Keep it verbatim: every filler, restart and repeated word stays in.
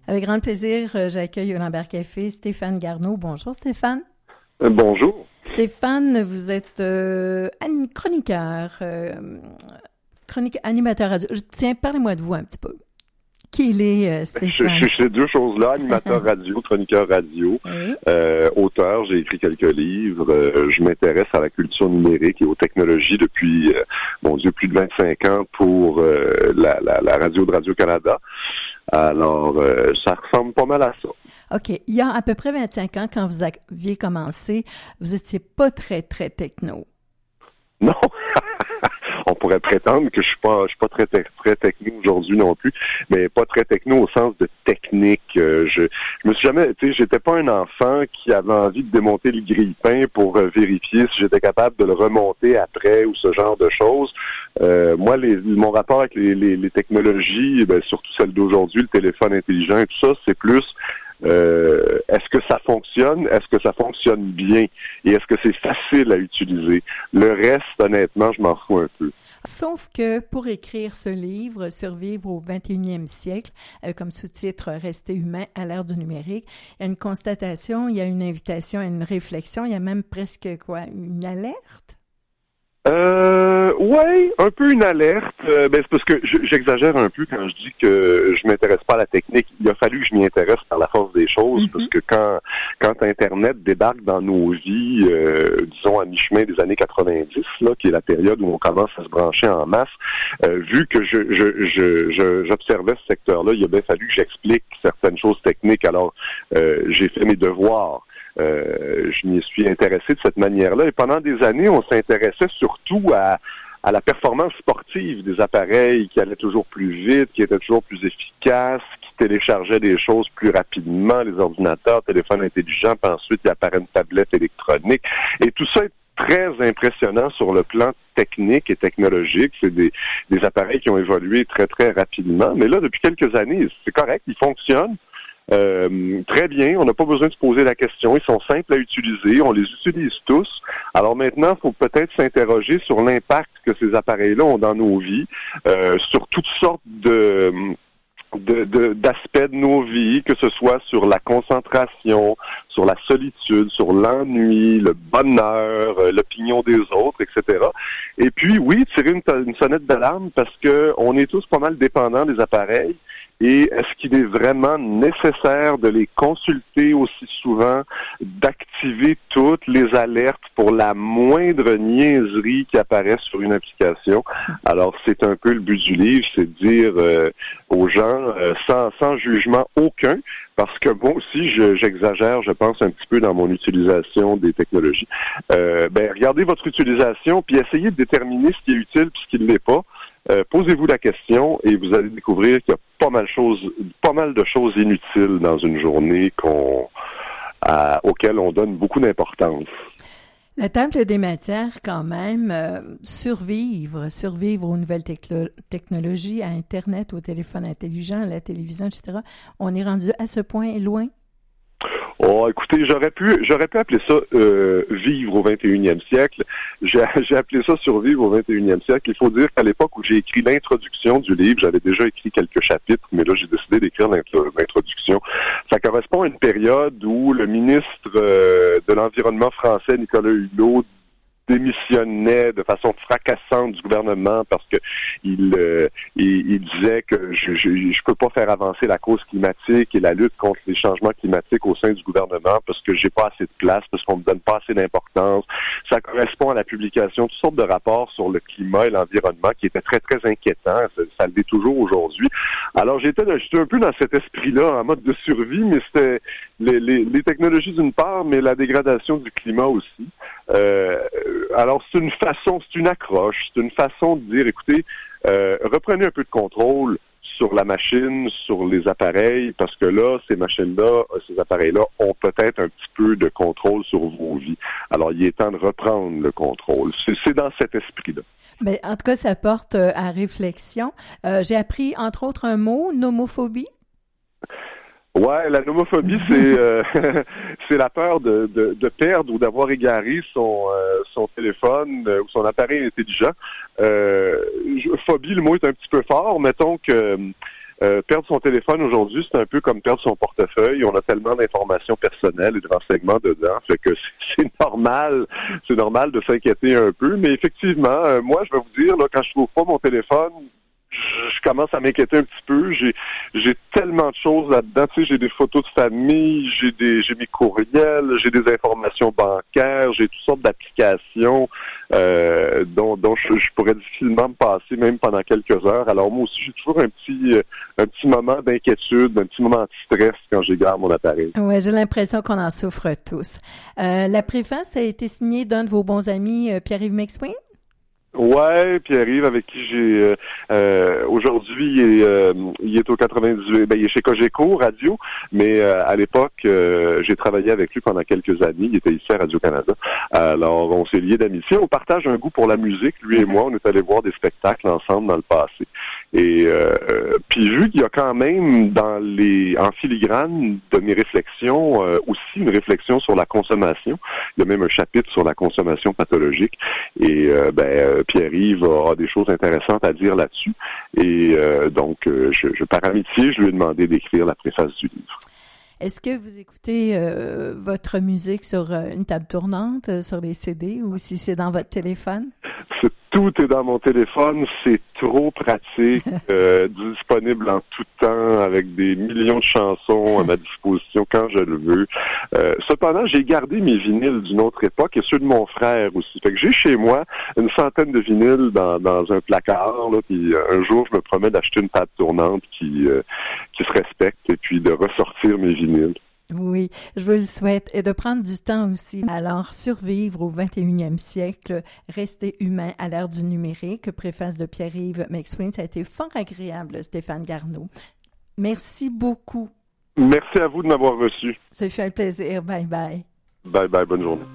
Avec grand plaisir, euh, j'accueille au Lambert Café Stéphane Garneau. Bonjour Stéphane. Euh, bonjour. Stéphane, vous êtes euh, chroniqueur, euh, chronique, animateur radio. Tiens, parlez-moi de vous un petit peu. Qui il est, euh, Stéphane? Je, je, je ces deux choses-là, animateur radio, chroniqueur radio, oui. euh, auteur, j'ai écrit quelques livres, euh, je m'intéresse à la culture numérique et aux technologies depuis, euh, mon Dieu, plus de vingt-cinq ans pour euh, la, la, la radio de Radio-Canada. Alors, euh, ça ressemble pas mal à ça. OK. Il y a à peu près vingt-cinq ans, quand vous aviez commencé, vous étiez pas très, très techno. Non! On pourrait prétendre que je suis pas, je suis pas très, très techno aujourd'hui non plus, mais pas très techno au sens de technique. Euh, je, je me suis jamais, tu sais, j'étais pas un enfant qui avait envie de démonter le grille-pain pour euh, vérifier si j'étais capable de le remonter après ou ce genre de choses. Euh, moi, les, mon rapport avec les, les, les technologies, ben, surtout celles d'aujourd'hui, le téléphone intelligent et tout ça, c'est plus Euh, est-ce que ça fonctionne? Est-ce que ça fonctionne bien? Et est-ce que c'est facile à utiliser? Le reste, honnêtement, je m'en fous un peu. Sauf que pour écrire ce livre, Survivre au vingt et unième siècle, euh, comme sous-titre Rester humain à l'ère du numérique, il y a une constatation, il y a une invitation à une réflexion, il y a même presque quoi, une alerte? Euh, ouais, un peu une alerte. Euh, ben c'est parce que je, j'exagère un peu quand je dis que je m'intéresse pas à la technique. Il a fallu que je m'y intéresse par la force des choses, mm-hmm. parce que quand quand Internet débarque dans nos vies, euh, disons à mi-chemin des années quatre-vingt-dix, là, qui est la période où on commence à se brancher en masse, euh, vu que je, je, je, je j'observais ce secteur-là, il a bien fallu que j'explique certaines choses techniques. Alors, euh, j'ai fait mes devoirs. Euh, je m'y suis intéressé de cette manière-là. Et pendant des années, on s'intéressait surtout à, à la performance sportive des appareils qui allaient toujours plus vite, qui étaient toujours plus efficaces, qui téléchargeaient des choses plus rapidement, les ordinateurs, téléphones intelligents, puis ensuite il apparaît une tablette électronique. Et tout ça est très impressionnant sur le plan technique et technologique. C'est des, des appareils qui ont évolué très, très rapidement. Mais là, depuis quelques années, c'est correct, ils fonctionnent. Euh, très bien, on n'a pas besoin de se poser la question, ils sont simples à utiliser, on les utilise tous. Alors maintenant, il faut peut-être s'interroger sur l'impact que ces appareils-là ont dans nos vies, euh, sur toutes sortes de... De, de, d'aspects de nos vies, que ce soit sur la concentration, sur la solitude, sur l'ennui, le bonheur, euh, l'opinion des autres, et cetera. Et puis, oui, tirer une, une sonnette d'alarme parce que on est tous pas mal dépendants des appareils. Et est-ce qu'il est vraiment nécessaire de les consulter aussi souvent, d'activer toutes les alertes pour la moindre niaiserie qui apparaît sur une application? Alors, c'est un peu le but du livre, c'est de dire euh, aux gens, euh, sans, sans jugement aucun, parce que moi aussi, je, j'exagère, je pense, un petit peu dans mon utilisation des technologies. Euh, ben, regardez votre utilisation, puis essayez de déterminer ce qui est utile et ce qui ne l'est pas. Euh, posez-vous la question et vous allez découvrir qu'il y a pas mal de choses, pas mal de choses inutiles dans une journée qu'on, à, auxquelles on donne beaucoup d'importance. La table des matières, quand même, euh, survivre, survivre aux nouvelles techlo- technologies, à Internet, au téléphone intelligent, à la télévision, et cetera. On est rendu à ce point loin? Oh, écoutez, j'aurais pu, j'aurais pu appeler ça euh, vivre au vingt et unième siècle. J'ai, j'ai appelé ça survivre au vingt et unième siècle. Il faut dire qu'à l'époque où j'ai écrit l'introduction du livre, j'avais déjà écrit quelques chapitres, mais là j'ai décidé d'écrire l'introduction. Ça correspond à une période où le ministre euh, de l'Environnement français, Nicolas Hulot, démissionnait de façon fracassante du gouvernement parce que il, euh, il, il disait que je, je je peux pas faire avancer la cause climatique et la lutte contre les changements climatiques au sein du gouvernement parce que j'ai pas assez de place, parce qu'on me donne pas assez d'importance. Ça correspond à la publication de toutes sortes de rapports sur le climat et l'environnement qui étaient très, très inquiétants. Ça, ça l'est toujours aujourd'hui. Alors j'étais, j'étais un peu dans cet esprit-là, en mode de survie, mais c'était les, les, les technologies d'une part, mais la dégradation du climat aussi. Euh, alors, c'est une façon, c'est une accroche, c'est une façon de dire, écoutez, euh, reprenez un peu de contrôle sur la machine, sur les appareils, parce que là, ces machines-là, ces appareils-là ont peut-être un petit peu de contrôle sur vos vies. Alors, il est temps de reprendre le contrôle. C'est, c'est dans cet esprit-là. Ben, en tout cas, ça porte euh, à réflexion. Euh, j'ai appris, entre autres, un mot, nomophobie. Ouais, la nomophobie, c'est euh, c'est la peur de, de, de perdre ou d'avoir égaré son euh, son téléphone euh, ou son appareil intelligent. Euh, phobie, le mot est un petit peu fort. Mettons que Euh, perdre son téléphone aujourd'hui, c'est un peu comme perdre son portefeuille. On a tellement d'informations personnelles et de renseignements dedans, fait que c'est, c'est normal, c'est normal de s'inquiéter un peu. Mais effectivement, euh, moi, je vais vous dire, là, quand je trouve pas mon téléphone, je commence à m'inquiéter un petit peu. J'ai j'ai tellement de choses là-dedans. Tu sais, j'ai des photos de famille, j'ai des j'ai mes courriels, j'ai des informations bancaires, j'ai toutes sortes d'applications euh, dont, dont je, je pourrais difficilement me passer même pendant quelques heures. Alors moi aussi, j'ai toujours un petit un petit moment d'inquiétude, un petit moment de stress quand j'égare mon appareil. Ouais, j'ai l'impression qu'on en souffre tous. Euh, la préface a été signée d'un de vos bons amis, euh, Pierre-Yves McSwain? Ouais, Pierre-Yves, avec qui j'ai euh, euh, aujourd'hui, il est, euh, il est au quatre-vingt-dix-huit, ben il est chez Cogeco Radio, mais euh, à l'époque, euh, j'ai travaillé avec lui pendant quelques années. Il était ici à Radio-Canada. Alors, on s'est liés d'amitié. On partage un goût pour la musique, lui et moi. On est allés voir des spectacles ensemble dans le passé. Et euh, puis vu qu'il y a quand même dans les en filigrane de mes réflexions euh, aussi une réflexion sur la consommation. Il y a même un chapitre sur la consommation pathologique. Et euh, ben Pierre-Yves aura des choses intéressantes à dire là-dessus. Et euh, donc, euh, je, je, par amitié, je lui ai demandé d'écrire la préface du livre. Est-ce que vous écoutez euh, votre musique sur euh, une table tournante, euh, sur les C D, ou si c'est dans votre téléphone? C'est, tout est dans mon téléphone. C'est trop pratique, euh, disponible en tout temps, avec des millions de chansons à ma disposition quand je le veux. Euh, cependant, j'ai gardé mes vinyles d'une autre époque et ceux de mon frère aussi. Fait que j'ai chez moi une centaine de vinyles dans, dans un placard. Là, puis un jour, je me promets d'acheter une table tournante qui, euh, qui se respecte et puis de ressortir mes vinyles. Oui, je vous le souhaite. Et de prendre du temps aussi. Alors, survivre au vingt et unième siècle, rester humain à l'ère du numérique, préface de Pierre-Yves McSwain. Ça a été fort agréable, Stéphane Garneau. Merci beaucoup. Merci à vous de m'avoir reçu. Ça fait un plaisir. Bye bye. Bye bye, bonne journée.